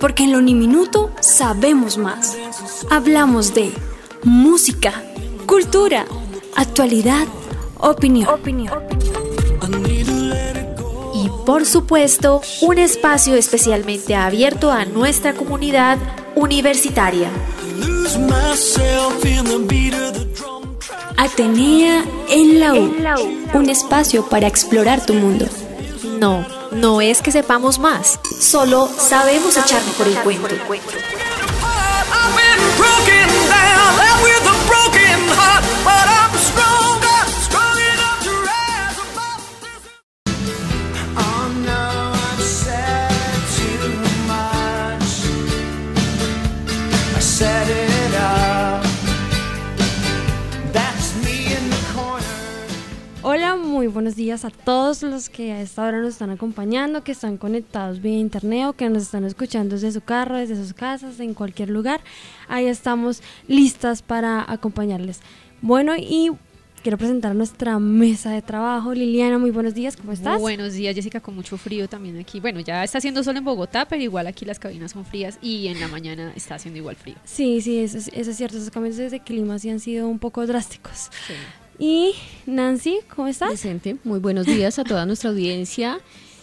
porque en lo Uniminuto sabemos más. Hablamos de música, cultura, actualidad, opinión. Y por supuesto, un espacio especialmente abierto a nuestra comunidad universitaria. Atenea en la U, un espacio para explorar tu mundo. No es que sepamos más, solo sabemos echarnos por el cuento. Hola, muy buenos días a todos los que a esta hora nos están acompañando, que están conectados vía internet o que nos están escuchando desde su carro, desde sus casas, en cualquier lugar. Ahí estamos listas para acompañarles. Bueno, y quiero presentar nuestra mesa de trabajo. Liliana, muy buenos días, ¿cómo estás? Muy buenos días, Jessica, con mucho frío también aquí. Bueno, ya está haciendo sol en Bogotá, pero igual aquí las cabinas son frías y en la mañana está haciendo igual frío. Sí, eso es cierto, esos cambios de clima sí han sido un poco drásticos. Sí. Y Nancy, ¿cómo estás? Presente, muy buenos días a toda nuestra audiencia,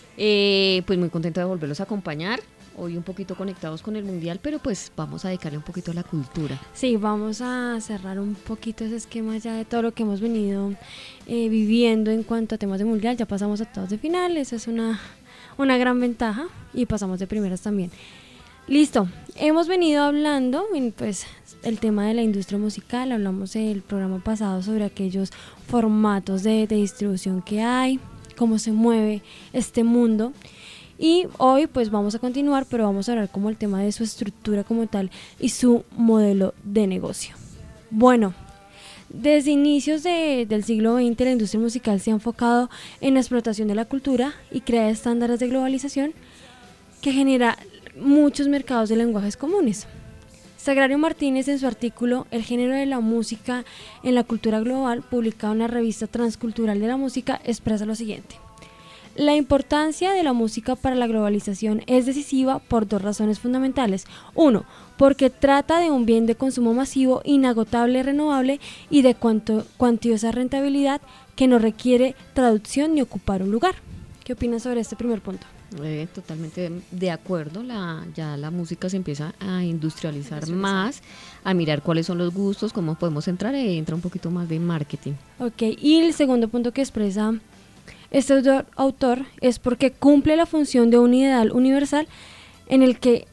pues muy contenta de volverlos a acompañar, hoy un poquito conectados con el Mundial, pero pues vamos a dedicarle un poquito a la cultura. Sí, vamos a cerrar un poquito ese esquema ya de todo lo que hemos venido viviendo en cuanto a temas de Mundial. Ya pasamos a octavos de final, eso es una gran ventaja, y pasamos de primeras también. Listo, hemos venido hablando, pues, el tema de la industria musical. Hablamos el programa pasado sobre aquellos formatos de distribución que hay, cómo se mueve este mundo, y hoy pues vamos a continuar, pero vamos a hablar como el tema de su estructura como tal y su modelo de negocio. Bueno, desde inicios del siglo XX la industria musical se ha enfocado en la explotación de la cultura y crea estándares de globalización que genera muchos mercados de lenguajes comunes. Sagrario Martínez, en su artículo El género de la música en la cultura global, publicado en la revista Transcultural de la Música, expresa lo siguiente: la importancia de la música para la globalización es decisiva por dos razones fundamentales. Uno, porque trata de un bien de consumo masivo, inagotable y renovable, y de cuantiosa rentabilidad que no requiere traducción ni ocupar un lugar. ¿Qué opinas sobre este primer punto? Totalmente de acuerdo, ya la música se empieza a industrializar más, a mirar cuáles son los gustos, cómo podemos entrar, entra un poquito más de marketing. Ok, y el segundo punto que expresa este autor es porque cumple la función de un ideal universal en el que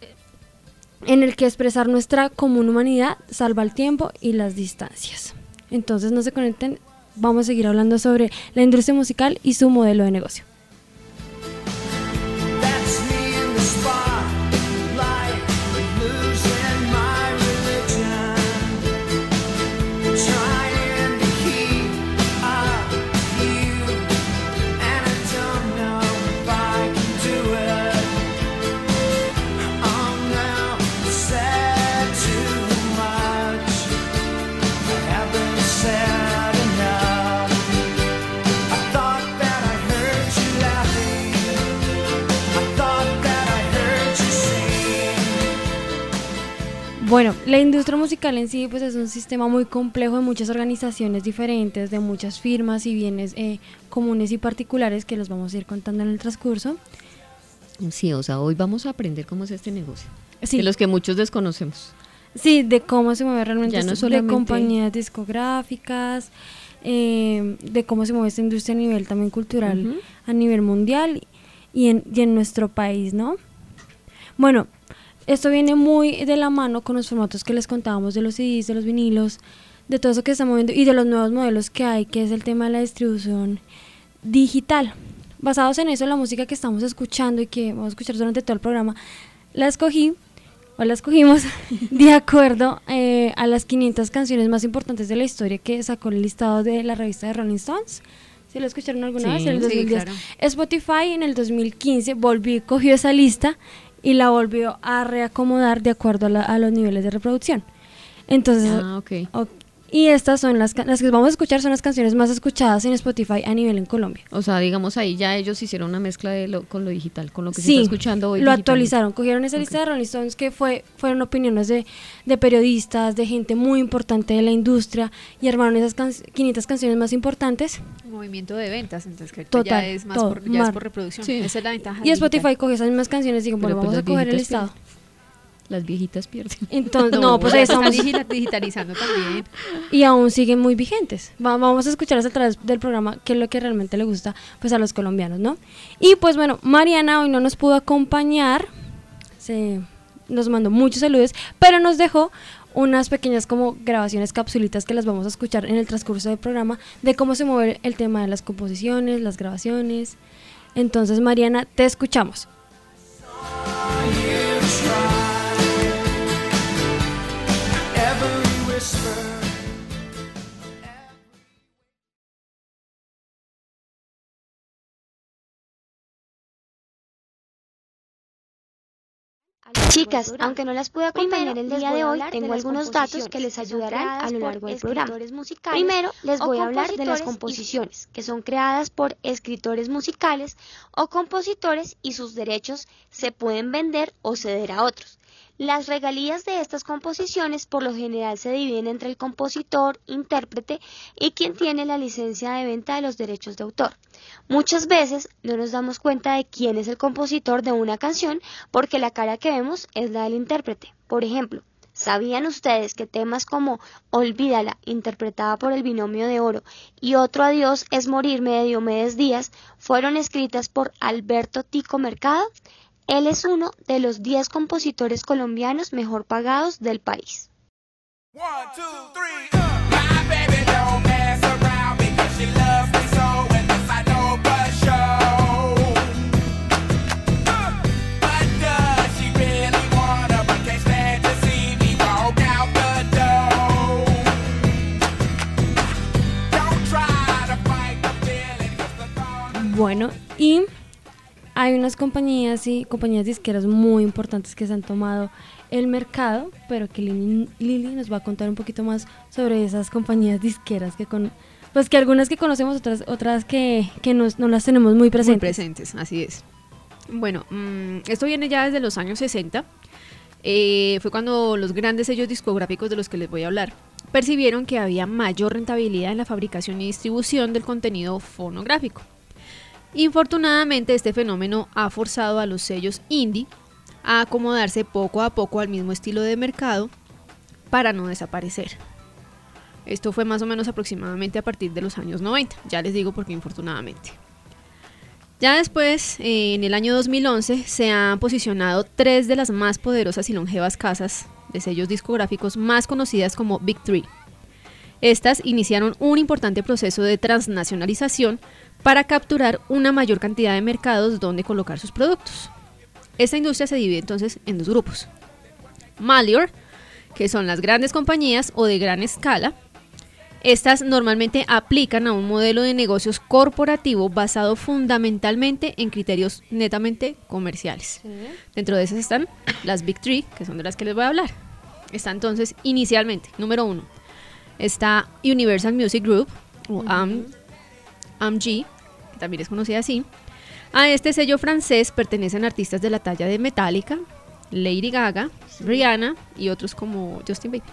expresar nuestra común humanidad salva el tiempo y las distancias. Entonces no se conecten, vamos a seguir hablando sobre la industria musical y su modelo de negocio. Bueno, la industria musical en sí pues es un sistema muy complejo de muchas organizaciones diferentes, de muchas firmas y bienes comunes y particulares que los vamos a ir contando en el transcurso. Sí, o sea, hoy vamos a aprender cómo es este negocio, sí, de los que muchos desconocemos. Sí, de cómo se mueve realmente ya no esto, de compañías discográficas, de cómo se mueve esta industria a nivel también cultural, a nivel mundial y en nuestro país, ¿no? Bueno, esto viene muy de la mano con los formatos que les contábamos de los CDs, de los vinilos, de todo eso que se está moviendo y de los nuevos modelos que hay, que es el tema de la distribución digital. Basados en eso, la música que estamos escuchando y que vamos a escuchar durante todo el programa, la escogimos de acuerdo a las 500 canciones más importantes de la historia que sacó el listado de la revista de Rolling Stones. ¿Sí lo escucharon alguna vez? En el 2010. Claro. Spotify en el 2015 cogió esa lista y la volvió a reacomodar de acuerdo a los niveles de reproducción. Entonces, Y estas son las que vamos a escuchar, son las canciones más escuchadas en Spotify a nivel en Colombia. O sea, digamos ahí ya ellos hicieron una mezcla con lo digital, con lo que se está escuchando hoy. Lo actualizaron, cogieron esa lista de Rolling Stones que fueron opiniones de periodistas, de gente muy importante de la industria, y armaron esas 500 canciones más importantes. Movimiento de ventas, entonces que total, ya es más todo, es por reproducción. Sí. Esa es la ventaja. Y Spotify coge esas mismas canciones y digo, bueno, vamos a coger el listado. Las viejitas pierden. Entonces, pues estamos digitalizando también. Y aún siguen muy vigentes. Vamos a escucharlas a través del programa, que es lo que realmente le gusta pues a los colombianos, ¿no? Y pues bueno, Mariana hoy no nos pudo acompañar, nos mandó muchos saludos, pero nos dejó unas pequeñas como grabaciones, capsulitas que las vamos a escuchar en el transcurso del programa, de cómo se mueve el tema de las composiciones, las grabaciones. Entonces, Mariana, te escuchamos. Chicas, aunque no las pude acompañar el día de hoy, tengo algunos datos que les ayudarán a lo largo del programa. Primero, les voy a hablar de las composiciones, que son creadas por escritores musicales o compositores, y sus derechos se pueden vender o ceder a otros. Las regalías de estas composiciones por lo general se dividen entre el compositor, intérprete y quien tiene la licencia de venta de los derechos de autor. Muchas veces no nos damos cuenta de quién es el compositor de una canción porque la cara que vemos es la del intérprete. Por ejemplo, ¿sabían ustedes que temas como Olvídala, interpretada por el Binomio de Oro, y Otro Adiós es morirme de Diomedes Díaz, fueron escritas por Alberto Tico Mercado? Él es uno de los 10 compositores colombianos mejor pagados del país. Bueno, y hay unas compañías disqueras muy importantes que se han tomado el mercado, pero que Lili nos va a contar un poquito más sobre esas compañías disqueras que algunas que conocemos, otras que no las tenemos muy presentes. Muy presentes, así es. Bueno, esto viene ya desde los años 60. Fue cuando los grandes sellos discográficos de los que les voy a hablar percibieron que había mayor rentabilidad en la fabricación y distribución del contenido fonográfico. Infortunadamente, este fenómeno ha forzado a los sellos indie a acomodarse poco a poco al mismo estilo de mercado para no desaparecer. Esto fue más o menos aproximadamente a partir de los años 90, ya les digo por qué infortunadamente. Ya después, en el año 2011, se han posicionado 3 de las más poderosas y longevas casas de sellos discográficos más conocidas como Big Three. Estas iniciaron un importante proceso de transnacionalización para capturar una mayor cantidad de mercados donde colocar sus productos. Esta industria se divide entonces en 2 grupos. Major, que son las grandes compañías o de gran escala. Estas normalmente aplican a un modelo de negocios corporativo basado fundamentalmente en criterios netamente comerciales. Sí. Dentro de esas están las Big Three, que son de las que les voy a hablar. Está entonces inicialmente, número 1, está Universal Music Group, o AMG, que también es conocida así. A este sello francés pertenecen artistas de la talla de Metallica, Lady Gaga, Rihanna y otros como Justin Bieber.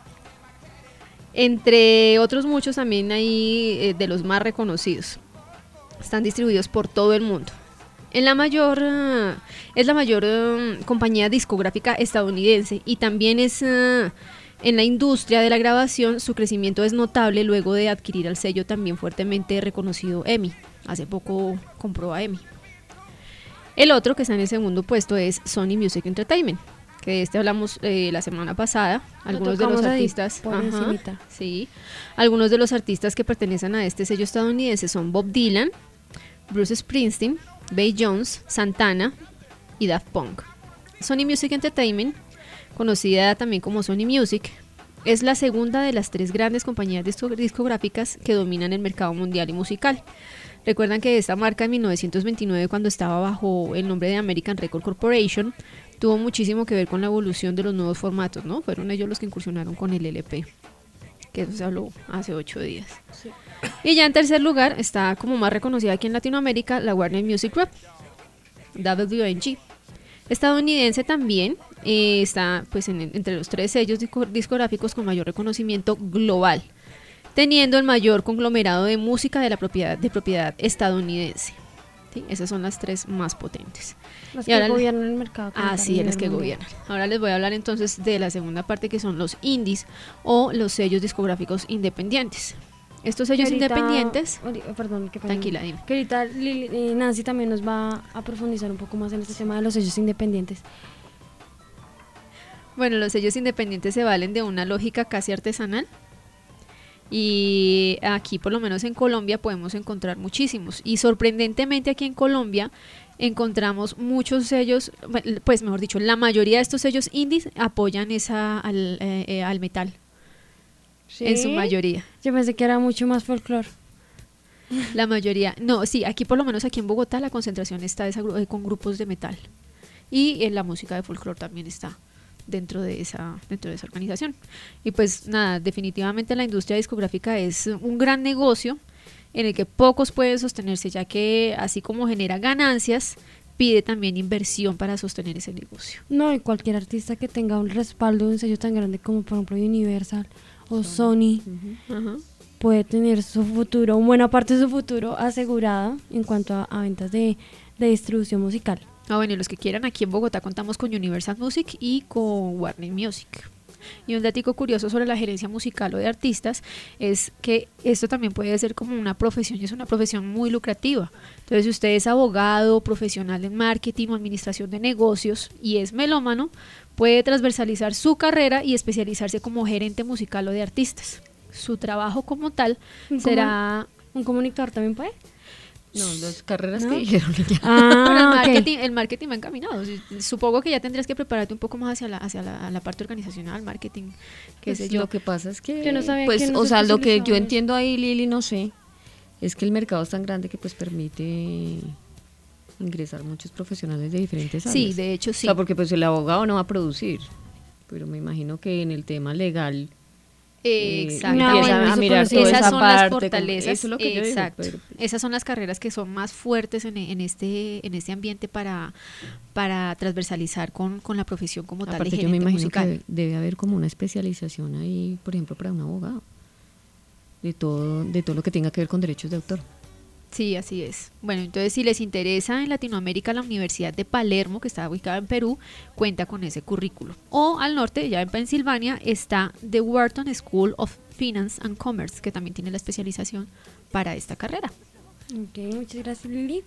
Entre otros muchos también hay de los más reconocidos. Están distribuidos por todo el mundo. Es la mayor compañía discográfica estadounidense y también es en la industria de la grabación. Su crecimiento es notable luego de adquirir al sello también fuertemente reconocido EMI. Hace poco compró a EMI. El otro que está en el segundo puesto es Sony Music Entertainment, que de este hablamos la semana pasada. Algunos de los artistas, algunos de los artistas que pertenecen a este sello estadounidense son Bob Dylan, Bruce Springsteen, Bay Jones, Santana y Daft Punk. Sony Music Entertainment, conocida también como Sony Music, es la segunda de las 3 grandes compañías discográficas que dominan el mercado mundial y musical. Recuerdan que esta marca en 1929, cuando estaba bajo el nombre de American Record Corporation, tuvo muchísimo que ver con la evolución de los nuevos formatos, ¿no? Fueron ellos los que incursionaron con el LP. que eso se habló hace 8 días. Sí. Y ya en tercer lugar está como más reconocida aquí en Latinoamérica la Warner Music Group, WMG. Estadounidense también, está pues entre los 3 sellos discográficos con mayor reconocimiento global, teniendo el mayor conglomerado de música de propiedad estadounidense. ¿Sí? Esas son las 3 más potentes. Las que gobiernan el mercado. Sí, las que gobiernan. Ahora les voy a hablar entonces de la segunda parte, que son los indies o los sellos discográficos independientes. Estos sellos independientes... Perdón, tranquila, dime. Que ahorita Nancy también nos va a profundizar un poco más en este tema de los sellos independientes. Bueno, los sellos independientes se valen de una lógica casi artesanal. Y aquí, por lo menos en Colombia, podemos encontrar muchísimos. Y sorprendentemente aquí en Colombia encontramos muchos sellos, pues mejor dicho, la mayoría de estos sellos indies apoyan al metal. ¿Sí? En su mayoría. Yo pensé que era mucho más folclore. La mayoría, no, sí, aquí por lo menos aquí en Bogotá la concentración está con grupos de metal. Y en la música de folclore también está dentro de esa organización. Y pues nada, definitivamente la industria discográfica es un gran negocio en el que pocos pueden sostenerse, ya que así como genera ganancias, pide también inversión para sostener ese negocio. No, y cualquier artista que tenga un respaldo de un sello tan grande como por ejemplo Universal o Sony, puede tener su futuro, una buena parte de su futuro asegurada en cuanto a ventas de distribución musical. Bueno, y los que quieran, aquí en Bogotá contamos con Universal Music y con Warner Music. Y un datico curioso sobre la gerencia musical o de artistas es que esto también puede ser como una profesión, y es una profesión muy lucrativa. Entonces, si usted es abogado, profesional en marketing o administración de negocios y es melómano, puede transversalizar su carrera y especializarse como gerente musical o de artistas. Su trabajo como tal será... ¿Un comunicador también puede? No, las carreras que dijeron ya. Pero el marketing va encaminado. Supongo que ya tendrías que prepararte un poco más hacia la parte organizacional, marketing, qué sé yo. Lo que pasa es que, yo no sabía pues, que o sea, lo que yo entiendo ahí, Lili, no sé, es que el mercado es tan grande que pues permite ingresar muchos profesionales de diferentes áreas. Sí, de hecho sí. O sea, porque pues el abogado no va a producir, pero me imagino que en el tema legal... Exacto. A mirar toda esas esa son parte, las fortalezas. Eso es lo que yo digo, pero... Esas son las carreras que son más fuertes en este ambiente para transversalizar con la profesión como tal de gerente yo me imagino musical. Que debe haber como una especialización ahí, por ejemplo, para un abogado, de todo lo que tenga que ver con derechos de autor. Sí, así es. Bueno, entonces si les interesa en Latinoamérica, la Universidad de Palermo, que está ubicada en Perú, cuenta con ese currículo. O al norte, ya en Pensilvania, está The Wharton School of Finance and Commerce, que también tiene la especialización para esta carrera. Ok, muchas gracias, Lili.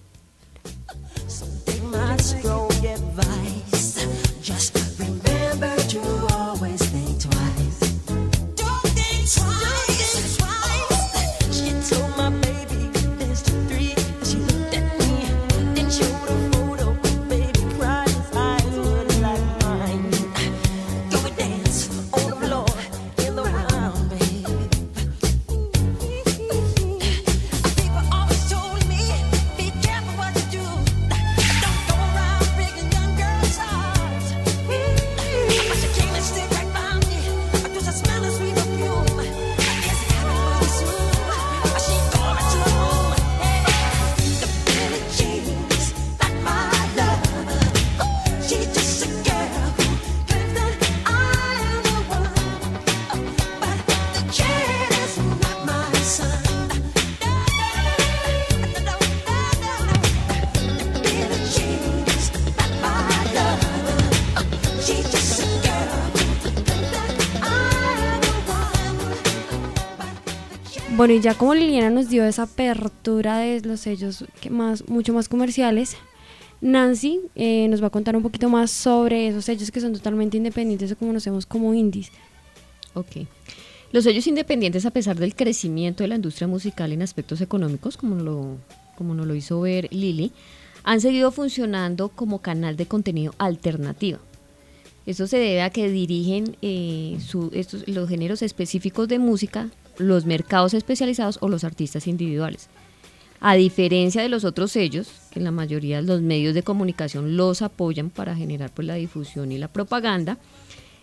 Bueno, y ya como Liliana nos dio esa apertura de los sellos mucho más comerciales, Nancy nos va a contar un poquito más sobre esos sellos que son totalmente independientes o como conocemos como indies. Ok. Los sellos independientes, a pesar del crecimiento de la industria musical en aspectos económicos, como nos lo hizo ver Lili, han seguido funcionando como canal de contenido alternativo. Eso se debe a que dirigen los géneros específicos de música, los mercados especializados o los artistas individuales. A diferencia de los otros sellos, que en la mayoría de los medios de comunicación los apoyan para generar pues la difusión y la propaganda,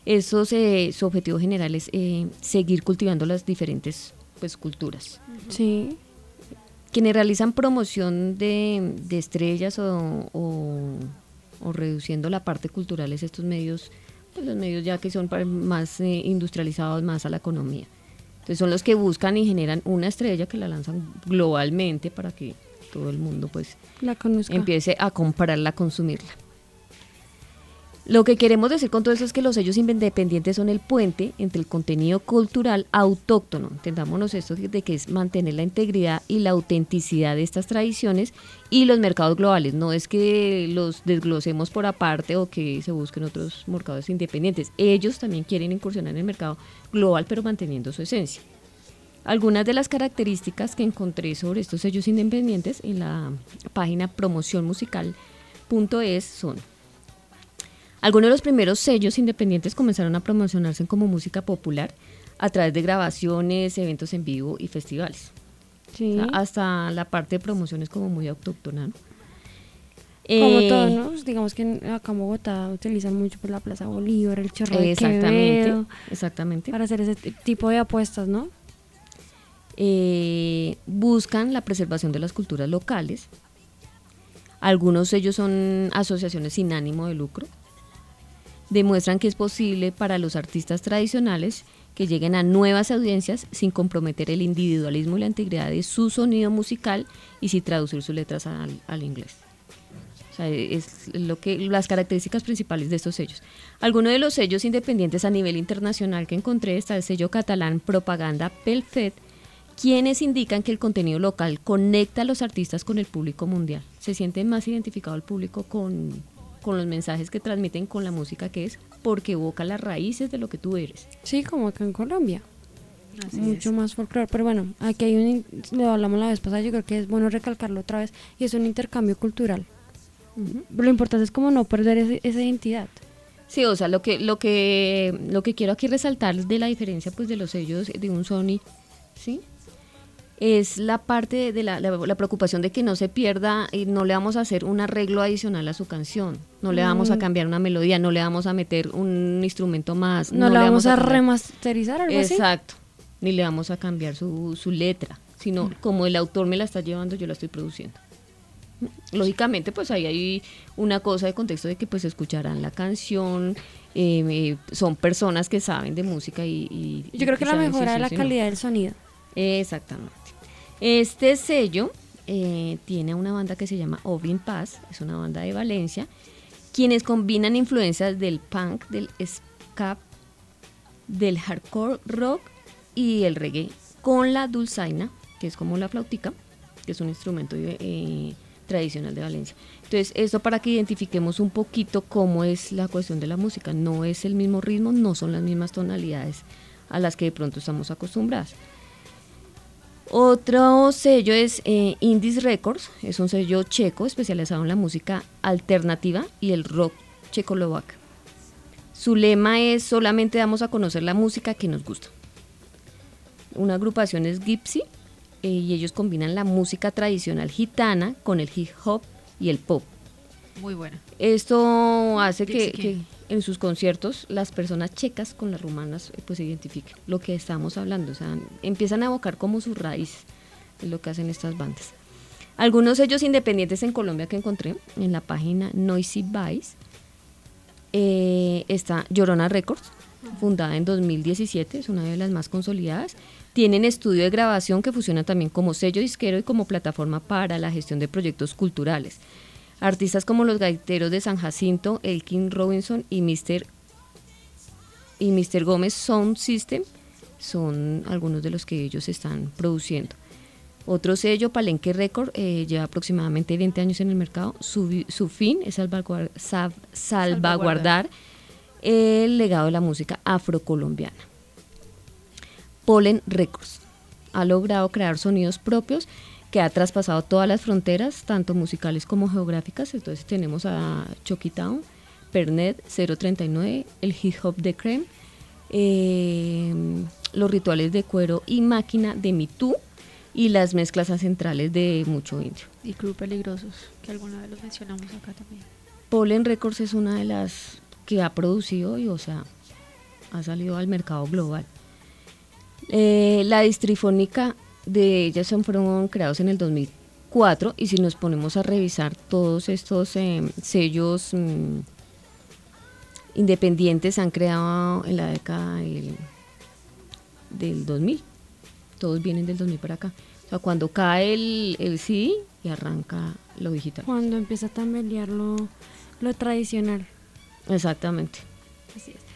Su objetivo general es seguir cultivando las diferentes pues culturas. Sí. Quienes realizan promoción de estrellas o reduciendo la parte cultural es estos medios, pues los medios ya que son más industrializados, más a la economía. Entonces son los que buscan y generan una estrella que la lanzan globalmente para que todo el mundo pues la conozca, empiece a comprarla, a consumirla. Lo que queremos decir con todo eso es que los sellos independientes son el puente entre el contenido cultural autóctono, entendámonos esto de que es mantener la integridad y la autenticidad de estas tradiciones y los mercados globales, no es que los desglosemos por aparte o que se busquen otros mercados independientes, ellos también quieren incursionar en el mercado global pero manteniendo su esencia. Algunas de las características que encontré sobre estos sellos independientes en la página promocionmusical.es son: algunos de los primeros sellos independientes comenzaron a promocionarse como música popular a través de grabaciones, eventos en vivo y festivales. Sí. O sea, hasta la parte de promoción es como muy autóctona, ¿no? Como todo, ¿no? Digamos que acá en Bogotá utilizan mucho pues, la Plaza Bolívar, el Chorro de Quevedo, exactamente. Para hacer ese tipo de apuestas, ¿no? Buscan la preservación de las culturas locales. Algunos sellos son asociaciones sin ánimo de lucro. Demuestran que es posible para los artistas tradicionales que lleguen a nuevas audiencias sin comprometer el individualismo y la integridad de su sonido musical y sin traducir sus letras al inglés. O sea, es las características principales de estos sellos. Algunos de los sellos independientes a nivel internacional que encontré está el sello catalán Propaganda Pelfet, quienes indican que el contenido local conecta a los artistas con el público mundial. Se siente más identificado el público con los mensajes que transmiten, con la música que es, porque evoca las raíces de lo que tú eres. Sí, como acá en Colombia. Así mucho es. Más folclore, pero bueno, aquí hay lo hablamos la vez pasada, yo creo que es bueno recalcarlo otra vez, y es un intercambio cultural. Lo importante es como no perder esa identidad. Sí, o sea, lo que quiero aquí resaltar de la diferencia pues de los sellos de un Sony, ¿sí? Es la parte de la preocupación de que no se pierda y no le vamos a hacer un arreglo adicional a su canción, no le vamos a cambiar una melodía, no le vamos a meter un instrumento más. No le vamos a remasterizar algo así. Exacto, ni le vamos a cambiar su letra, sino como el autor me la está llevando, yo la estoy produciendo. Lógicamente pues ahí hay una cosa de contexto de que pues escucharán la canción, son personas que saben de música y yo creo que la mejora de la calidad del sonido. Exactamente. Este sello tiene una banda que se llama Ovin Paz, es una banda de Valencia, quienes combinan influencias del punk, del ska, del hardcore rock y el reggae con la dulzaina, que es como la flautica, que es un instrumento tradicional de Valencia. Entonces, esto para que identifiquemos un poquito cómo es la cuestión de la música. No es el mismo ritmo, no son las mismas tonalidades a las que de pronto estamos acostumbrados. Otro sello es Indies Records, es un sello checo especializado en la música alternativa y el rock checoslovaco. Su lema es: solamente damos a conocer la música que nos gusta. Una agrupación es Gypsy y ellos combinan la música tradicional gitana con el hip hop y el pop. Muy buena. Esto hace que en sus conciertos las personas checas con las rumanas pues se identifiquen lo que estamos hablando, o sea, empiezan a evocar como su raíz, es lo que hacen estas bandas. Algunos sellos independientes en Colombia que encontré en la página Noisy Vice, está Llorona Records, fundada en 2017, es una de las más consolidadas. Tienen estudio de grabación que funciona también como sello disquero y como plataforma para la gestión de proyectos culturales. Artistas como los Gaiteros de San Jacinto, Elkin Robinson y Mr. Gómez Sound System son algunos de los que ellos están produciendo. Otro sello, Palenque Record, lleva aproximadamente 20 años en el mercado. Su fin es salvaguardar el legado de la música afrocolombiana. Pollen Records ha logrado crear sonidos propios que ha traspasado todas las fronteras, tanto musicales como geográficas. Entonces tenemos a Chucky Town, Pernet, 039, el hip hop de Creme, los rituales de cuero y máquina de Me Too y las mezclas ancestrales de Mucho Indio. Y Club Peligrosos, que alguna vez los mencionamos acá también. Pollen Records es una de las que ha producido y, o sea, ha salido al mercado global. La Distrifónica de ellas fueron creados en el 2004, y si nos ponemos a revisar todos estos sellos independientes han creado en la década del 2000, todos vienen del 2000 para acá. O sea, cuando cae el CD y arranca lo digital. Cuando empieza a tambalear lo tradicional. Exactamente. Así es.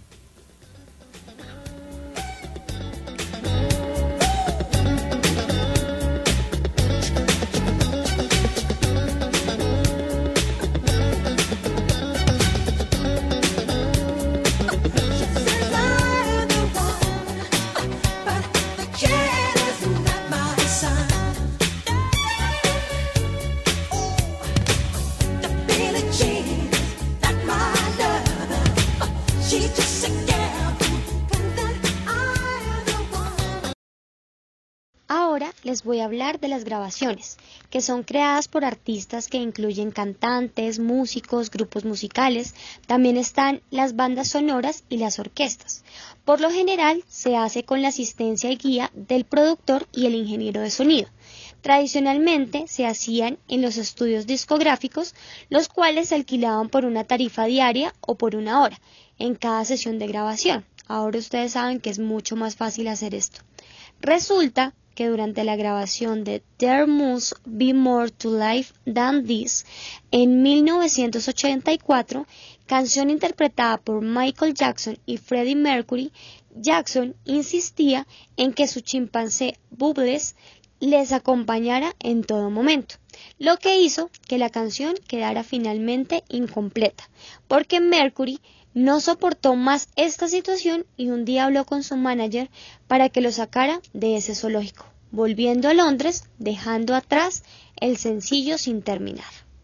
Ahora les voy a hablar de las grabaciones, que son creadas por artistas que incluyen cantantes, músicos, grupos musicales. También están las bandas sonoras y las orquestas. Por lo general se hace con la asistencia y guía del productor y el ingeniero de sonido. Tradicionalmente se hacían en los estudios discográficos, los cuales se alquilaban por una tarifa diaria o por una hora en cada sesión de grabación. Ahora ustedes saben que es mucho más fácil hacer esto. Resulta que durante la grabación de There Must Be More to Life Than This en 1984, canción interpretada por Michael Jackson y Freddie Mercury, Jackson insistía en que su chimpancé Bubbles les acompañara en todo momento, lo que hizo que la canción quedara finalmente incompleta, porque Mercury no soportó más esta situación y un día habló con su manager para que lo sacara de ese zoológico, volviendo a Londres, dejando atrás el sencillo sin terminar.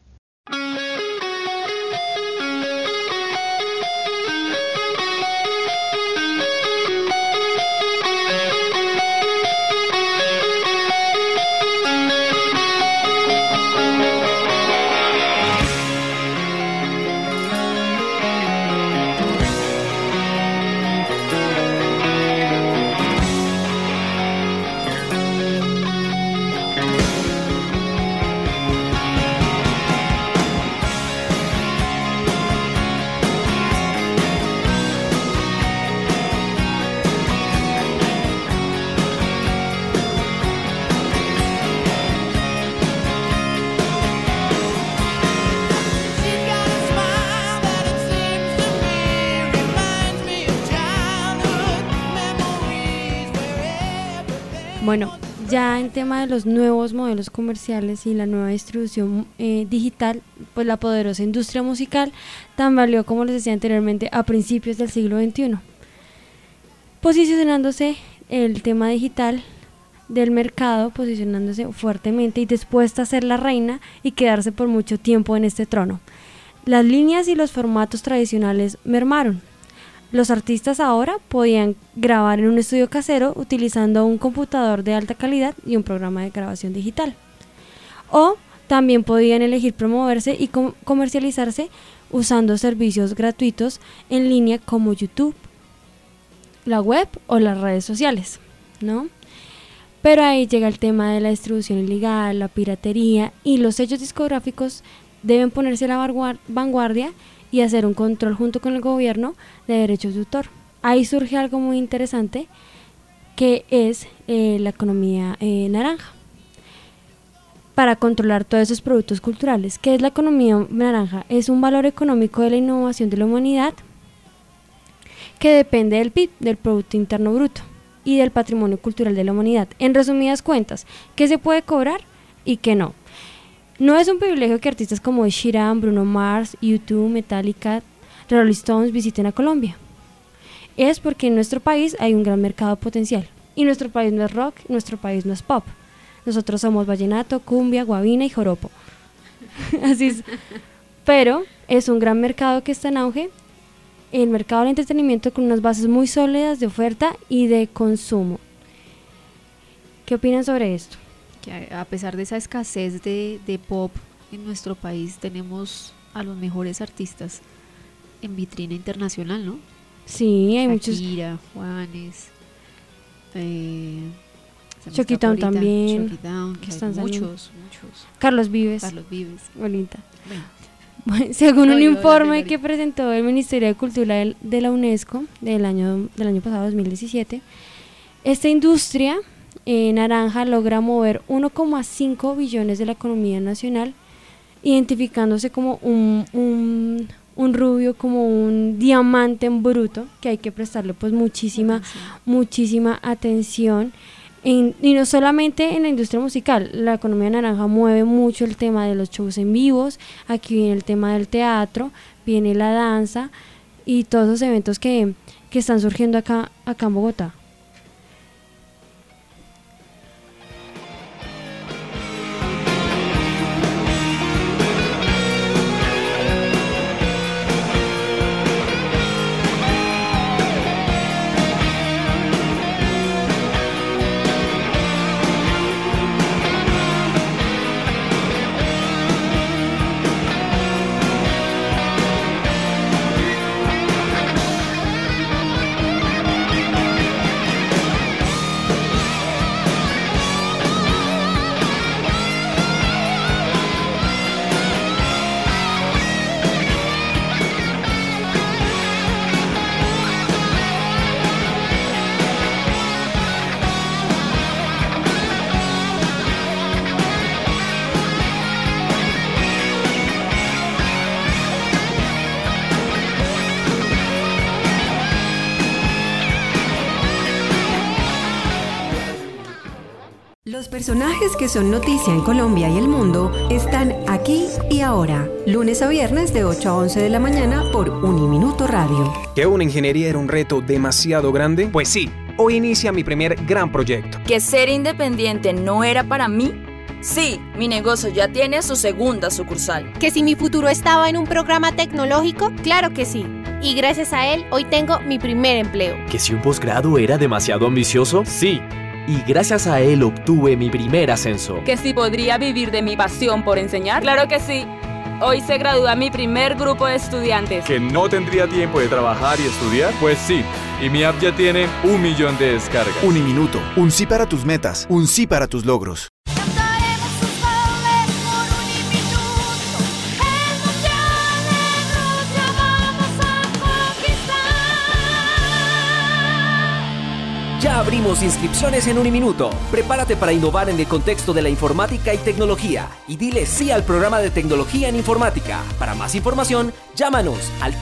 Bueno, ya en tema de los nuevos modelos comerciales y la nueva distribución digital, pues la poderosa industria musical tambaleó, como les decía anteriormente, a principios del siglo XXI, posicionándose el tema digital del mercado, posicionándose fuertemente y dispuesta a ser la reina y quedarse por mucho tiempo en este trono. Las líneas y los formatos tradicionales mermaron. Los artistas ahora podían grabar en un estudio casero utilizando un computador de alta calidad y un programa de grabación digital. O también podían elegir promoverse y comercializarse usando servicios gratuitos en línea como YouTube, la web o las redes sociales, ¿no? Pero ahí llega el tema de la distribución ilegal, la piratería, y los sellos discográficos deben ponerse a la vanguardia y hacer un control junto con el gobierno de derechos de autor. Ahí surge algo muy interesante, que es la economía naranja, para controlar todos esos productos culturales. ¿Qué es la economía naranja? Es un valor económico de la innovación de la humanidad que depende del PIB, del Producto Interno Bruto, y del patrimonio cultural de la humanidad. En resumidas cuentas, ¿qué se puede cobrar y qué no? No es un privilegio que artistas como Ed Sheeran, Bruno Mars, U2, Metallica, Rolling Stones visiten a Colombia. Es porque en nuestro país hay un gran mercado potencial. Y nuestro país no es rock, nuestro país no es pop. Nosotros somos vallenato, cumbia, guabina y joropo. Así es. Pero es un gran mercado que está en auge. El mercado del entretenimiento con unas bases muy sólidas de oferta y de consumo. ¿Qué opinan sobre esto? Que a pesar de esa escasez de pop en nuestro país, tenemos a los mejores artistas en vitrina internacional, ¿no? Sí, hay muchos. Shakira, Juanes, Chucky Town también. Chucky Town, que Están hay saliendo. muchos. Carlos Vives. Carlos Vives. Bonita. Bueno, Bueno, según No, un yo informe hablaré que presentó el Ministerio de Cultura de la UNESCO del año pasado, 2017, esta industria naranja logra mover 1,5 billones de la economía nacional, identificándose como un rubio, como un diamante en bruto, que hay que prestarle pues muchísima atención. Y no solamente en la industria musical, la economía naranja mueve mucho el tema de los shows en vivos, aquí viene el tema del teatro, viene la danza y todos los eventos que están surgiendo acá en Bogotá. Los personajes que son noticia en Colombia y el mundo están aquí y ahora, lunes a viernes de 8 a 11 de la mañana por Uniminuto Radio. ¿Que una ingeniería era un reto demasiado grande? Pues sí, hoy inicia mi primer gran proyecto. ¿Que ser independiente no era para mí? Sí, mi negocio ya tiene su segunda sucursal. ¿Que si mi futuro estaba en un programa tecnológico? Claro que sí. Y gracias a él, hoy tengo mi primer empleo. ¿Que si un posgrado era demasiado ambicioso? Sí. Y gracias a él obtuve mi primer ascenso. ¿Que si podría vivir de mi pasión por enseñar? Claro que sí. Hoy se gradúa mi primer grupo de estudiantes. ¿Que no tendría tiempo de trabajar y estudiar? Pues sí. Y mi app ya tiene 1 millón de descargas. Uniminuto. Un sí para tus metas. Un sí para tus logros. Ya abrimos inscripciones en Uniminuto. Prepárate para innovar en el contexto de la informática y tecnología y dile sí al programa de tecnología en informática. Para más información, llámanos al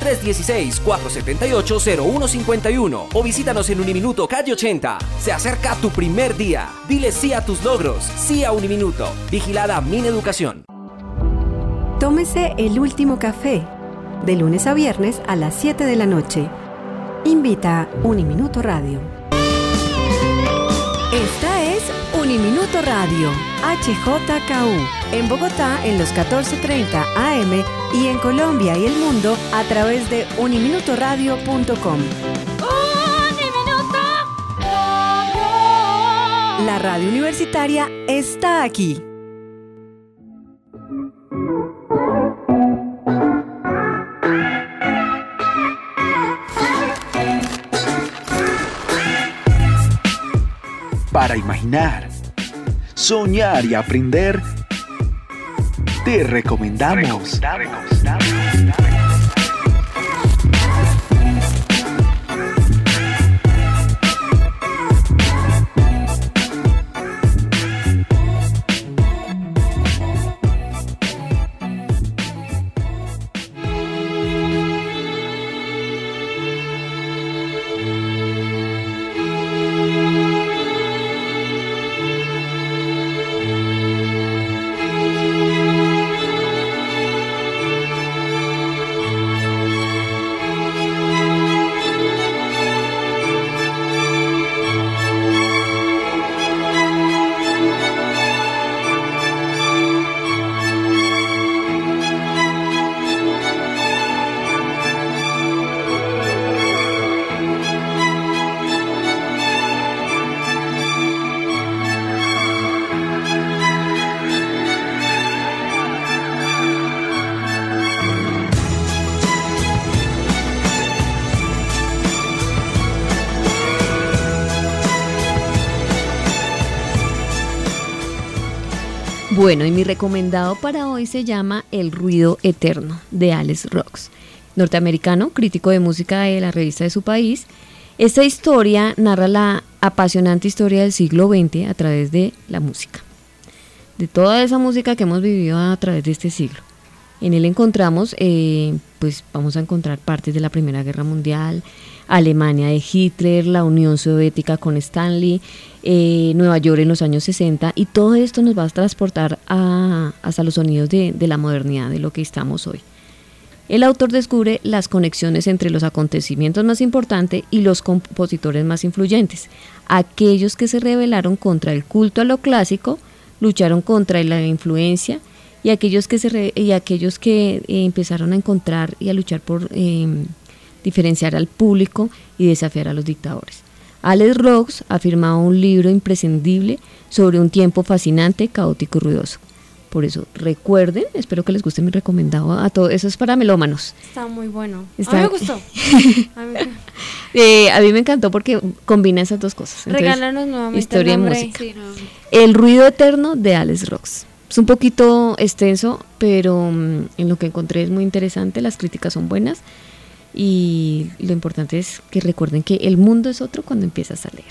316-478-0151 o visítanos en Uniminuto calle 80. Se acerca tu primer día. Dile sí a tus logros. Sí a Uniminuto. Vigilada Mineducación. Tómese el último café, de lunes a viernes a las 7 de la noche. Invita Uniminuto Radio. Esta es Uniminuto Radio, HJKU, en Bogotá en los 14:30 AM y en Colombia y el mundo a través de uniminutoradio.com. La radio universitaria está aquí. Para imaginar, soñar y aprender, te recomendamos. Bueno, y mi recomendado para hoy se llama El ruido eterno, de Alex Rox, norteamericano, crítico de música de la revista de su país. Esta historia narra la apasionante historia del siglo XX a través de la música, de toda esa música que hemos vivido a través de este siglo. En él encontramos, pues vamos a encontrar partes de la Primera Guerra Mundial, Alemania de Hitler, la Unión Soviética con Stanley, Nueva York en los años 60, y todo esto nos va a transportar hasta los sonidos de la modernidad, de lo que estamos hoy. El autor descubre las conexiones entre los acontecimientos más importantes y los compositores más influyentes, aquellos que se rebelaron contra el culto a lo clásico, lucharon contra la influencia, y aquellos que empezaron a encontrar y a luchar por diferenciar al público y desafiar a los dictadores. Alex Rox ha firmado un libro imprescindible sobre un tiempo fascinante, caótico y ruidoso. Por eso, recuerden, espero que les guste mi recomendado a todos. Eso es para melómanos. Está muy bueno. A mí me gustó. A mí me encantó porque combina esas dos cosas. Entonces, regálanos nuevamente historia el nombre. Y música. Sí, El ruido eterno de Alex Rox. Es un poquito extenso, pero en lo que encontré es muy interesante. Las críticas son buenas y lo importante es que recuerden que el mundo es otro cuando empiezas a leer.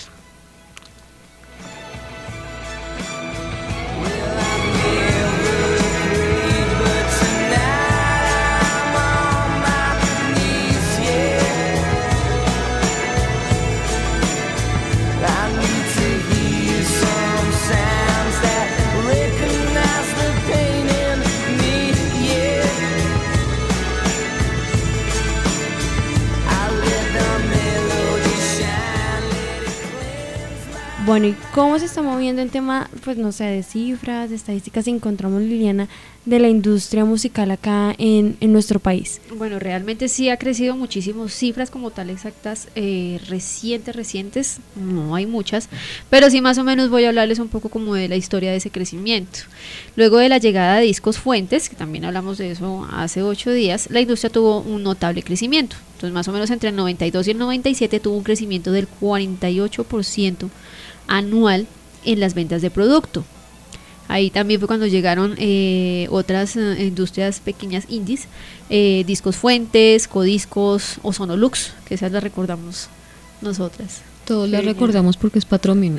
Bueno, ¿y cómo se está moviendo el tema, pues no sé, de cifras, de estadísticas, encontramos, Liliana, de la industria musical acá en nuestro país? Bueno, realmente sí ha crecido muchísimo, cifras como tal exactas, recientes, no hay muchas, pero sí más o menos voy a hablarles un poco como de la historia de ese crecimiento. Luego de la llegada de Discos Fuentes, que también hablamos de eso hace 8 días, la industria tuvo un notable crecimiento. Entonces más o menos entre el 92 y el 97 tuvo un crecimiento del 48% anual en las ventas de producto. Ahí también fue cuando llegaron otras industrias pequeñas indies, Discos Fuentes, Codiscos o Sonolux, que esas las recordamos nosotras. Todos las recordamos porque es patrimonio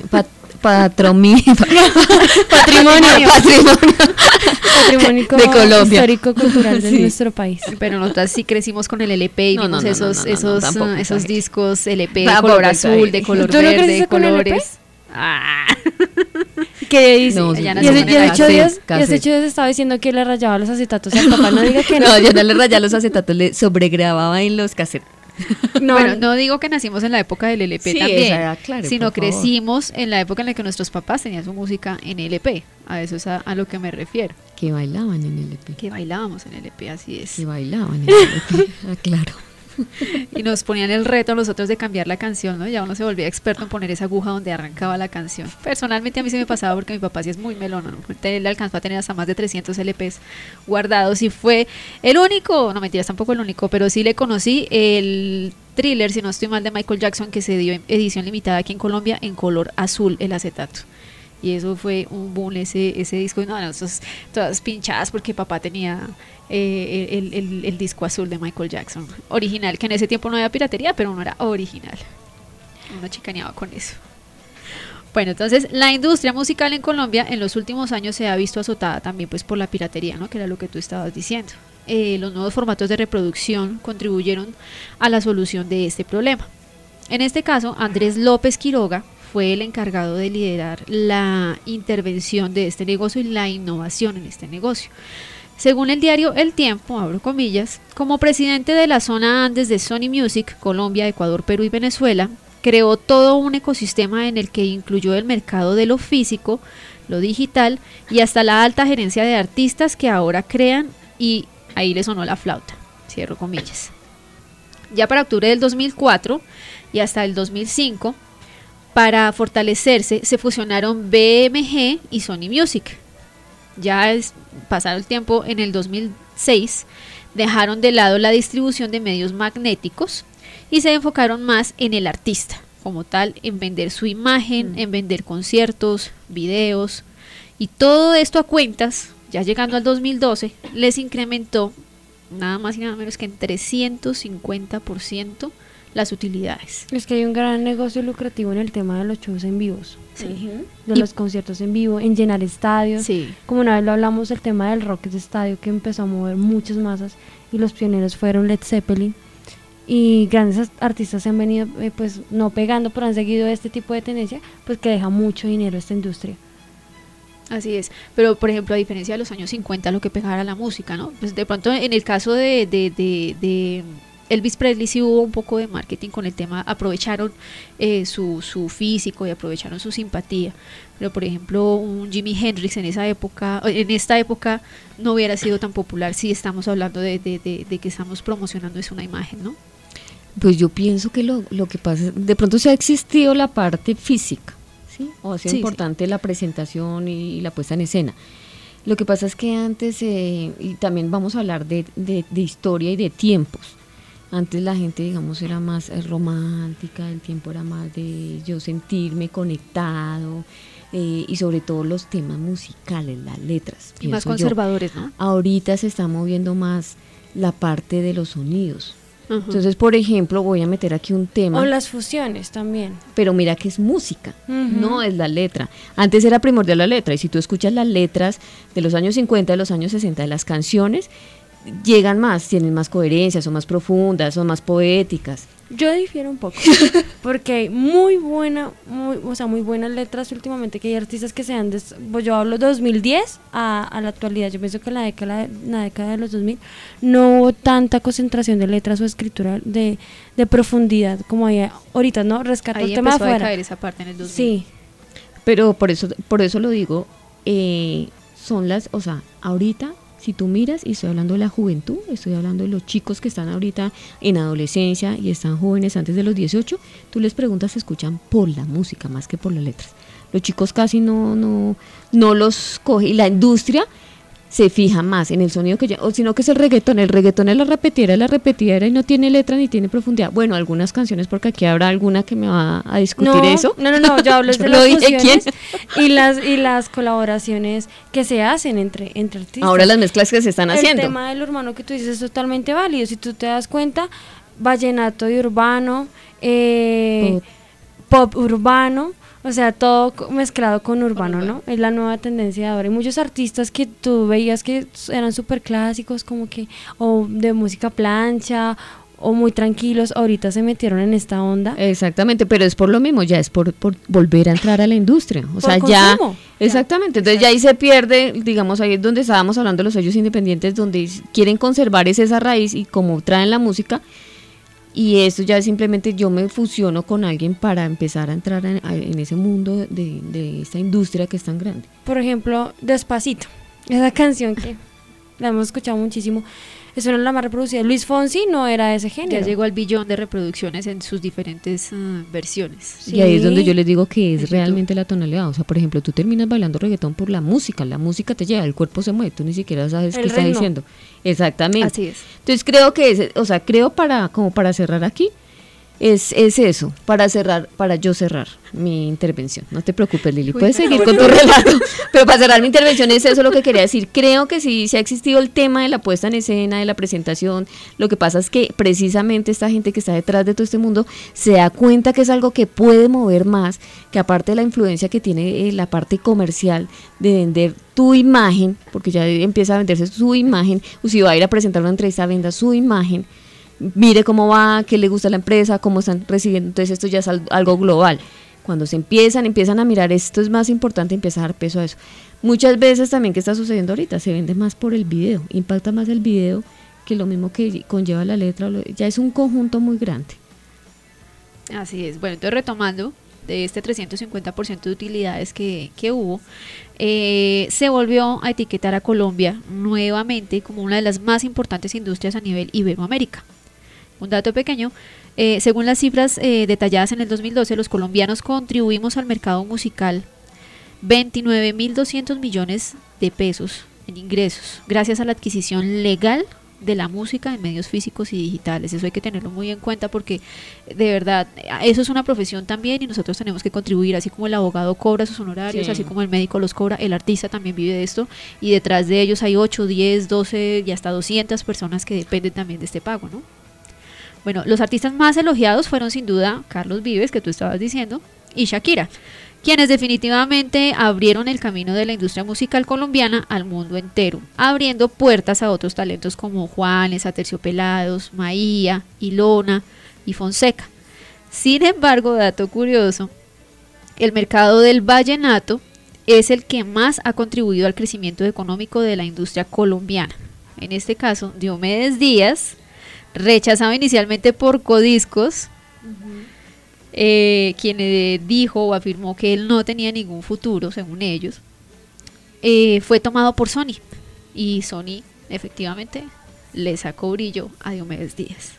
de Colombia, histórico cultural de nuestro país. Pero nosotras sí crecimos con el LP y vimos esos discos LP de color azul, de color verde, de colores. ¿Qué dice? No, y hace 8 días estaba diciendo que le rayaba los acetatos al papá. No diga que no. No, yo no le rayaba los acetatos, le sobregrababa en los cassettes. No, bueno, no digo que nacimos en la época del LP también, claro, sino crecimos en la época en la que nuestros papás tenían su música en LP. A eso es a lo que me refiero. Que bailaban en LP. Que bailábamos en LP, así es. Que bailaban en LP, claro. Y nos ponían el reto a nosotros de cambiar la canción, ¿no? Ya uno se volvía experto en poner esa aguja donde arrancaba la canción. Personalmente a mí se me pasaba porque mi papá sí es muy melómano, ¿no? Él alcanzó a tener hasta más de 300 LPs guardados y fue el único, no mentiras, tampoco el único, pero sí le conocí el Thriller, si no estoy mal, de Michael Jackson, que se dio en edición limitada aquí en Colombia en color azul, el acetato. Y eso fue un boom ese disco. No, todas pinchadas porque papá tenía el disco azul de Michael Jackson original, que en ese tiempo no había piratería, pero uno era original. Uno chicaneaba con eso. Bueno, entonces la industria musical en Colombia en los últimos años se ha visto azotada también pues por la piratería, ¿no? Que era lo que tú estabas diciendo. Los nuevos formatos de reproducción contribuyeron a la solución de este problema. En este caso, Andrés López Quiroga fue el encargado de liderar la intervención de este negocio y la innovación en este negocio. Según el diario El Tiempo, abro comillas, como presidente de la zona Andes de Sony Music, Colombia, Ecuador, Perú y Venezuela, creó todo un ecosistema en el que incluyó el mercado de lo físico, lo digital y hasta la alta gerencia de artistas que ahora crean, y ahí le sonó la flauta, cierro comillas. Ya para octubre del 2004 y hasta el 2005, para fortalecerse, se fusionaron BMG y Sony Music. Ya pasado el tiempo, en el 2006, dejaron de lado la distribución de medios magnéticos y se enfocaron más en el artista, como tal, en vender su imagen, en vender conciertos, videos Y todo esto a cuentas, ya llegando al 2012, les incrementó nada más y nada menos que en 350% las utilidades. Es que hay un gran negocio lucrativo en el tema de los shows en vivos, Sí. de los conciertos en vivo, en llenar estadios. Sí. Como una vez lo hablamos, el tema del rock de estadio que empezó a mover muchas masas y los pioneros fueron Led Zeppelin. Y grandes artistas se han venido, pues no pegando, pero han seguido este tipo de tendencia, pues que deja mucho dinero a esta industria. Así es, pero por ejemplo a diferencia de los años 50 lo que pegara la música, ¿no? Pues de pronto en el caso de Elvis Presley sí hubo un poco de marketing con el tema, aprovecharon su físico y aprovecharon su simpatía, pero por ejemplo un Jimi Hendrix en esta época no hubiera sido tan popular si estamos hablando de que estamos promocionando es una imagen, ¿no? Pues yo pienso que lo que pasa es, de pronto sí ha existido la parte física, ¿sí? O ha sido importante la presentación y la puesta en escena. Lo que pasa es que antes, y también vamos a hablar de historia y de tiempos, antes la gente, digamos, era más romántica, el tiempo era más de yo sentirme conectado, y sobre todo los temas musicales, las letras. Y más conservadores, ¿no? Ahorita se está moviendo más la parte de los sonidos. Entonces, por ejemplo, voy a meter aquí un tema. O las fusiones también. Pero mira que es música, no es la letra. Antes era primordial la letra, y si tú escuchas las letras de los años 50, de los años 60, de las canciones, llegan más, tienen más coherencia, son más profundas, son más poéticas. Yo difiero un poco, porque hay muy buenas letras últimamente, que hay artistas que se han, pues yo hablo 2010 a la actualidad. Yo pienso que en la década de los 2000 no hubo tanta concentración de letras o escritura de profundidad como hay ahorita, ¿no? Rescato el tema de afuera. Ahí empezó a decaer esa parte en el 2000. Sí. Pero por eso lo digo, son las, o sea, ahorita, si tú miras, y estoy hablando de la juventud, estoy hablando de los chicos que están ahorita en adolescencia y están jóvenes antes de los 18, tú les preguntas, se escuchan por la música más que por las letras. Los chicos casi no los coge, y la industria se fija más en el sonido sino que es el reggaetón es la repetidera y no tiene letra ni tiene profundidad. Bueno, algunas canciones, porque aquí habrá alguna que me va a discutir eso. No, yo hablo de las fusiones y las colaboraciones que se hacen entre artistas. Ahora las mezclas que se están haciendo. El tema del urbano que tú dices es totalmente válido. Si tú te das cuenta, vallenato y urbano, pop urbano, o sea, todo mezclado con urbano, ¿no? Es la nueva tendencia de ahora. Hay muchos artistas que tú veías que eran súper clásicos, como que, o de música plancha, o muy tranquilos, ahorita se metieron en esta onda. Exactamente, pero es por lo mismo, ya es por volver a entrar a la industria. O sea, ya, exactamente, entonces ya ahí se pierde, digamos, ahí es donde estábamos hablando de los sellos independientes, donde quieren conservar esa raíz, y como traen la música, y esto ya simplemente yo me fusiono con alguien para empezar a entrar en ese mundo de esta industria que es tan grande. Por ejemplo, Despacito, esa canción que la hemos escuchado muchísimo, es una de las más reproducidas. Luis Fonsi no era de ese género. Ya llegó al 1 billón de reproducciones en sus diferentes versiones. Sí. Y ahí es donde yo les digo que es realmente la tonalidad. O sea, por ejemplo, tú terminas bailando reggaetón por la música te lleva, el cuerpo se mueve, tú ni siquiera sabes qué está diciendo. Exactamente. Así es. Entonces creo que como para cerrar aquí, es eso, para yo cerrar mi intervención. No te preocupes, Lili, puedes seguir con tu relato, pero para cerrar mi intervención es eso lo que quería decir. Creo que sí ha existido el tema de la puesta en escena, de la presentación. Lo que pasa es que precisamente esta gente que está detrás de todo este mundo se da cuenta que es algo que puede mover más, que aparte de la influencia que tiene la parte comercial de vender tu imagen, porque ya empieza a venderse su imagen, o si va a ir a presentar una entrevista, venda su imagen, mire cómo va, qué le gusta a la empresa, cómo están recibiendo. Entonces esto ya es algo global. Cuando se empiezan a mirar, esto es más importante, empieza a dar peso a eso. Muchas veces también, ¿qué está sucediendo ahorita? Se vende más por el video, impacta más el video que lo mismo que conlleva la letra, ya es un conjunto muy grande. Así es. Bueno, entonces retomando de este 350% de utilidades que hubo, se volvió a etiquetar a Colombia nuevamente como una de las más importantes industrias a nivel Iberoamérica. Un dato pequeño, según las cifras detalladas en el 2012, los colombianos contribuimos al mercado musical 29.200 millones de pesos en ingresos, gracias a la adquisición legal de la música en medios físicos y digitales. Eso hay que tenerlo muy en cuenta porque de verdad eso es una profesión también y nosotros tenemos que contribuir, así como el abogado cobra sus honorarios, así como el médico los cobra, el artista también vive de esto y detrás de ellos hay 8, 10, 12 y hasta 200 personas que dependen también de este pago, ¿no? Bueno, los artistas más elogiados fueron sin duda Carlos Vives, que tú estabas diciendo, y Shakira, quienes definitivamente abrieron el camino de la industria musical colombiana al mundo entero, abriendo puertas a otros talentos como Juanes, Aterciopelados, Maía, Ilona y Fonseca. Sin embargo, dato curioso, el mercado del vallenato es el que más ha contribuido al crecimiento económico de la industria colombiana. En este caso, Diomedes Díaz, rechazado inicialmente por Codiscos, quien dijo o afirmó que él no tenía ningún futuro, según ellos, fue tomado por Sony y Sony efectivamente le sacó brillo a Diomedes Díaz.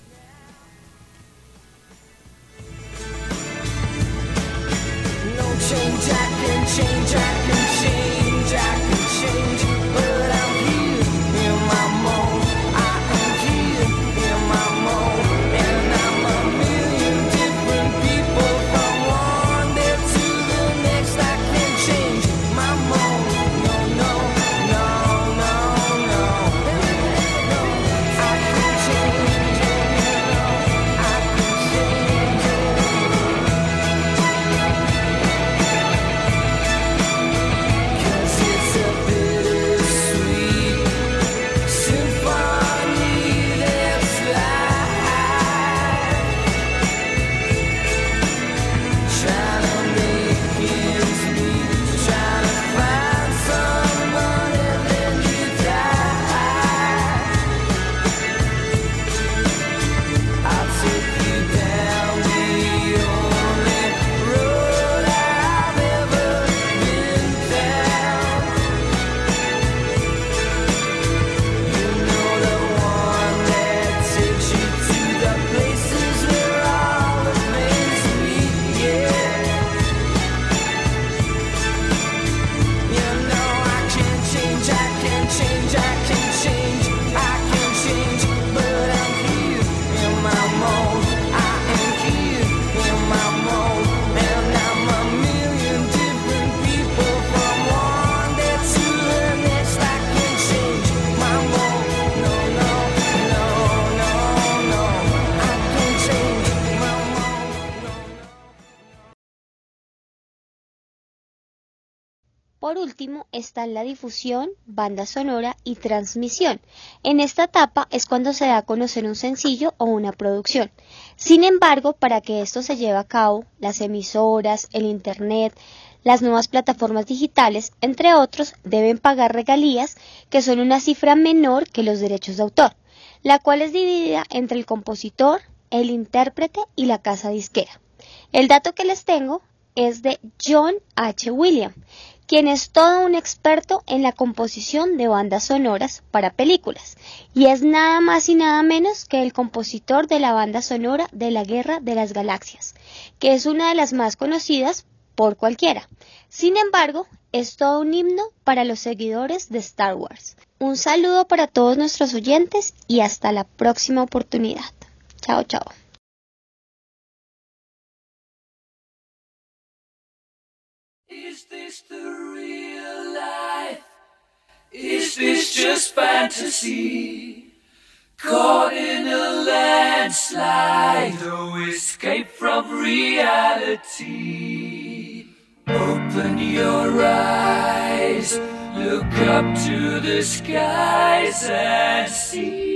Por último está la difusión, banda sonora y transmisión. En esta etapa es cuando se da a conocer un sencillo o una producción. Sin embargo, para que esto se lleve a cabo, las emisoras, el internet, las nuevas plataformas digitales, entre otros, deben pagar regalías que son una cifra menor que los derechos de autor, la cual es dividida entre el compositor, el intérprete y la casa disquera. El dato que les tengo es de John H. Williams, quien es todo un experto en la composición de bandas sonoras para películas, y es nada más y nada menos que el compositor de la banda sonora de la Guerra de las Galaxias, que es una de las más conocidas por cualquiera. Sin embargo, es todo un himno para los seguidores de Star Wars. Un saludo para todos nuestros oyentes y hasta la próxima oportunidad. Chao, chao. Is this the real life? Is this just fantasy? Caught in a landslide, no escape from reality. Open your eyes, look up to the skies and see.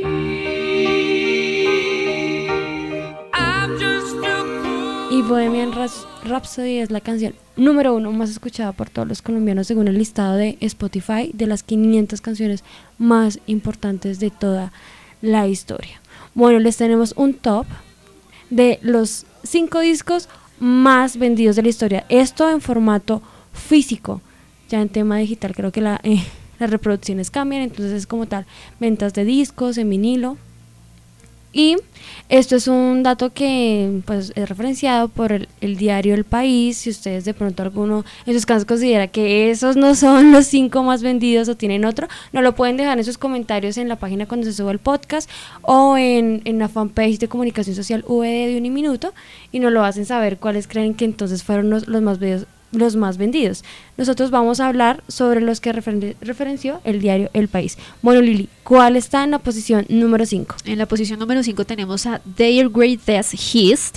I'm just a fool. Y Bohemian Rhapsody es la canción número 1 más escuchada por todos los colombianos según el listado de Spotify de las 500 canciones más importantes de toda la historia. Bueno, les tenemos un top de los 5 discos más vendidos de la historia. Esto en formato físico. Ya en tema digital creo que las reproducciones cambian, entonces es como tal ventas de discos en vinilo Y esto es un dato que pues es referenciado por el diario El País. Si ustedes de pronto alguno en sus casos considera que esos no son los 5 más vendidos o tienen otro, nos lo pueden dejar en sus comentarios en la página cuando se suba el podcast o en la fanpage de Comunicación Social VD de Uniminuto, y nos lo hacen saber cuáles creen que entonces fueron los más vendidos. Nosotros vamos a hablar sobre los que referenció el diario El País. Bueno, Lili, ¿cuál está en la posición número 5? En la posición número 5 tenemos a Their Greatest Hits,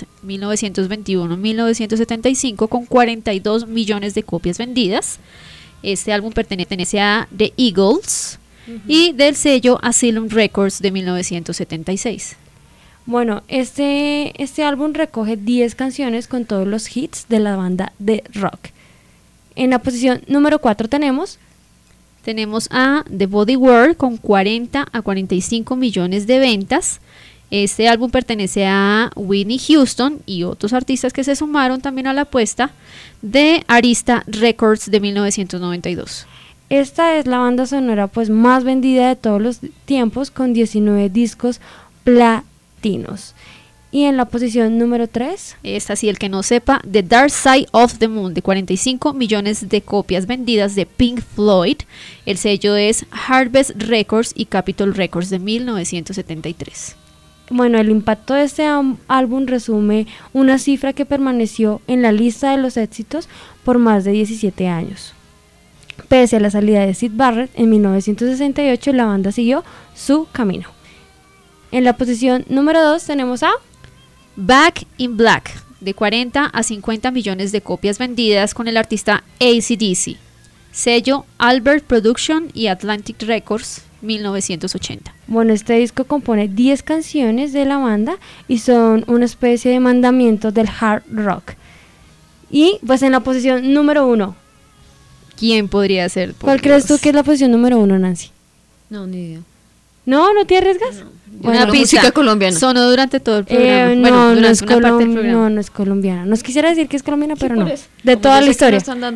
1921-1975, con 42 millones de copias vendidas. Este álbum pertenece a The Eagles y del sello Asylum Records de 1976. Bueno, este álbum recoge 10 canciones con todos los hits de la banda de rock. En la posición número 4 tenemos a The Body World con 40 a 45 millones de ventas. Este álbum pertenece a Whitney Houston y otros artistas que se sumaron también a la apuesta de Arista Records de 1992. Esta es la banda sonora pues más vendida de todos los tiempos, con 19 discos platinos. Y en la posición número 3, esta sí, el que no sepa, The Dark Side of the Moon, de 45 millones de copias vendidas, de Pink Floyd. El sello es Harvest Records y Capitol Records de 1973. Bueno, el impacto de este álbum resume una cifra que permaneció en la lista de los éxitos por más de 17 años. Pese a la salida de Syd Barrett en 1968, la banda siguió su camino. En la posición número 2 tenemos a Back in Black, de 40 a 50 millones de copias vendidas, con el artista AC/DC. Sello Albert Production y Atlantic Records, 1980. Bueno, este disco compone 10 canciones de la banda y son una especie de mandamientos del hard rock. Y pues en la posición número 1, ¿quién podría ser? ¿Cuál crees tú que es la posición número 1, Nancy? No, ni idea. ¿No te arriesgas? No. Una música colombiana. Sonó durante todo el programa. No es colombiana. Nos quisiera decir que es colombiana, pero no. De toda la historia.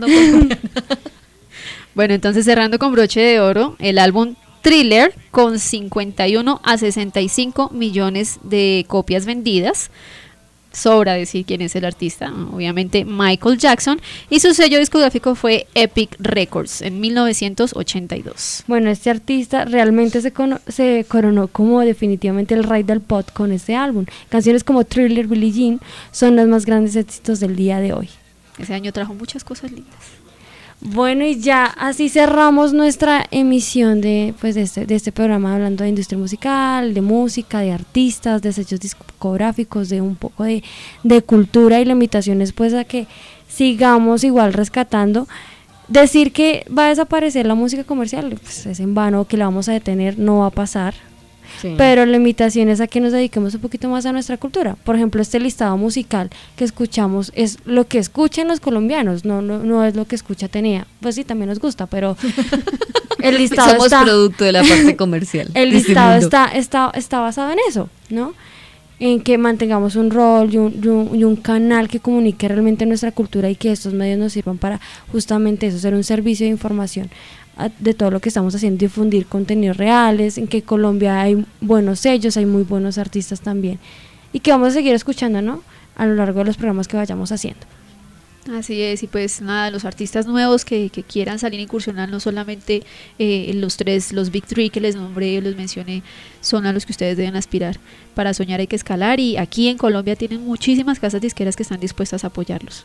Bueno, entonces cerrando con broche de oro, el álbum Thriller, con 51 a 65 millones de copias vendidas. Sobra decir quién es el artista, obviamente Michael Jackson, y su sello discográfico fue Epic Records en 1982. Bueno, este artista realmente se coronó como definitivamente el rey del pop con este álbum. Canciones como Thriller, Billie Jean son los más grandes éxitos del día de hoy. Ese año trajo muchas cosas lindas. Bueno, y ya así cerramos nuestra emisión de este programa, hablando de industria musical, de música, de artistas, de sellos discográficos, de un poco de cultura, y la invitación es pues a que sigamos igual rescatando. Decir que va a desaparecer la música comercial pues es en vano, que la vamos a detener, no va a pasar. Sí. Pero la invitación es a que nos dediquemos un poquito más a nuestra cultura. Por ejemplo, este listado musical que escuchamos es lo que escuchan los colombianos, no es lo que escucha Atenea. Pues sí, también nos gusta, pero el listado somos producto de la parte comercial. El listado está basado en eso, ¿no? En que mantengamos un rol y un canal que comunique realmente nuestra cultura, y que estos medios nos sirvan para justamente eso, ser un servicio de información de todo lo que estamos haciendo, difundir contenidos reales, en que Colombia hay buenos sellos, hay muy buenos artistas también, y que vamos a seguir escuchando, ¿no?, a lo largo de los programas que vayamos haciendo. Así es, y pues nada, los artistas nuevos que quieran salir a incursionar, no solamente los Big Three que les nombré, les mencioné, son a los que ustedes deben aspirar. Para soñar hay que escalar, y aquí en Colombia tienen muchísimas casas disqueras que están dispuestas a apoyarlos.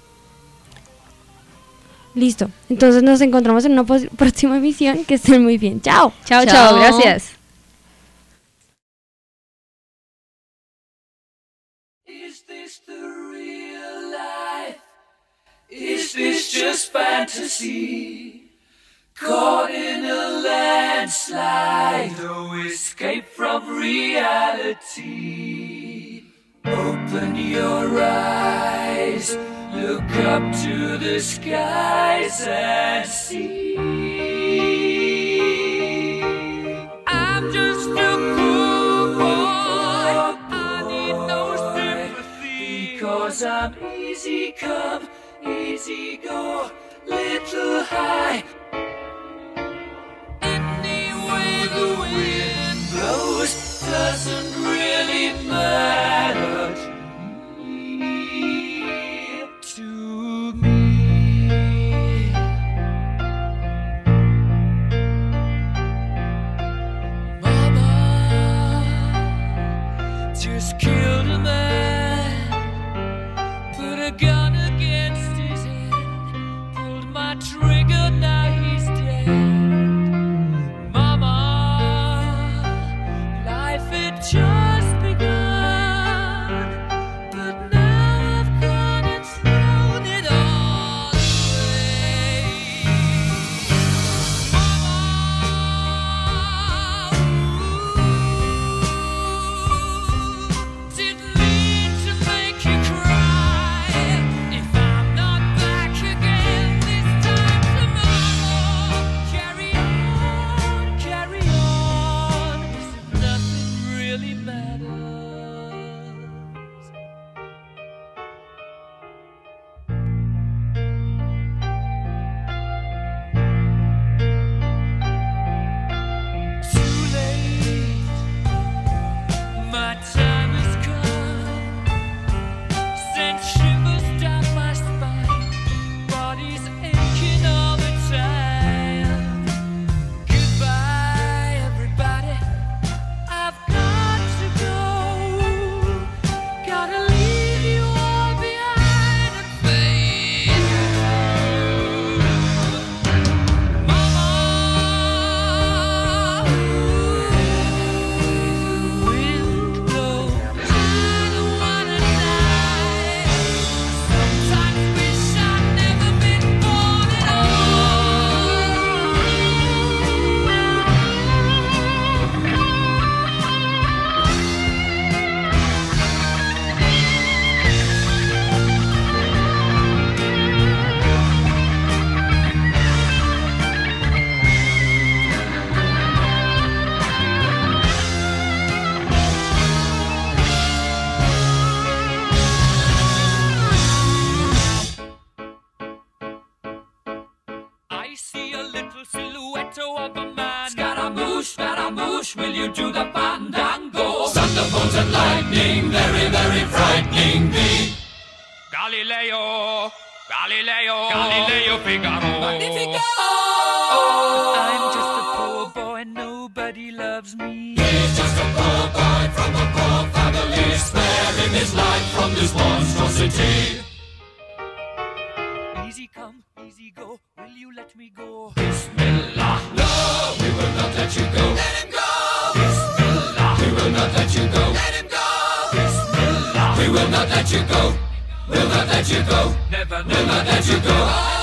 Listo, entonces nos encontramos en una próxima emisión. Que estén muy bien. Chao. Chao, gracias. Is this the real life? Is this just fantasy? Caught in a landslide, no escape from reality. Open your eyes, look up to the skies and see. I'm just a poor boy, I need no sympathy, because I'm easy come, easy go, little high. Any way the wind blows doesn't really matter. you to the fandango. Thunderbolts and lightning, very, very frightening me. Galileo, Galileo, Galileo Figaro. Magnifico! I'm just a poor boy, nobody loves me. He's just a poor boy from a poor family, sparing his life from this monstrosity. Easy come, easy go, will you let me go? Bismillah, no, we will not let you go. Let him go! Bismillah, we will not let you go. Let him go! Bismillah, we will not let you go. We'll not let you go. Never, never let you go.